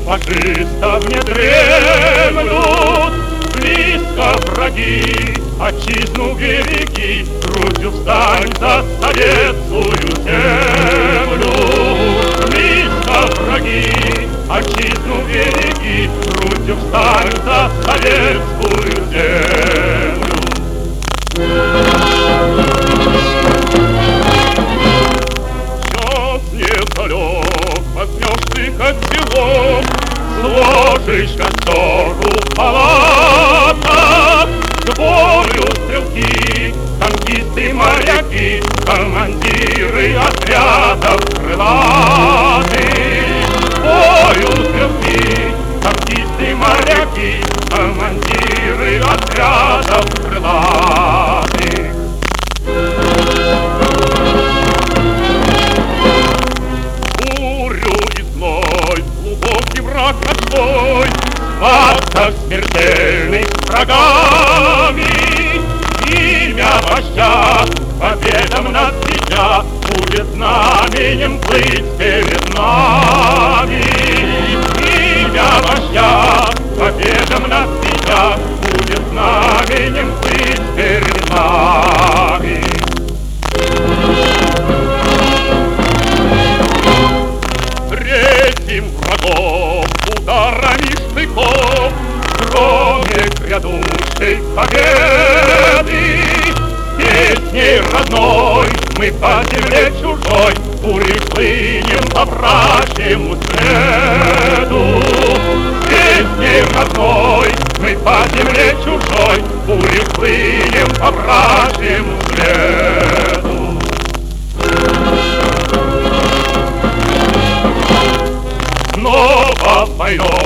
фашистов не дремлют. Близко враги, отчизну береги, грудью встань за советскую землю. Близко враги, отчизну береги, грудью встань за советскую землю. Час недалек, возьмешь ты котелок, сложишь костеру палаток, к бою стрелки, танкисты, моряки, командиры отрядов крылатых. К бою стрелки, танкисты, моряки, командиры отрядов крылатых. Бурю и зной, глубокий враг ночной, схватка смертельных с врагами. Имя вождя победам нас свеча будет знаменем плыть перед нами. Имя вождя победам нас свеча будет знаменем плыть перед нами. Встретим врагов ударами штыков, кроме грядущей победы. Песней родной мы по земле чужой бурей плынем по вражьему следу. Песней родной мы по земле чужой бурей плынем по вражьему следу. Снова пойдем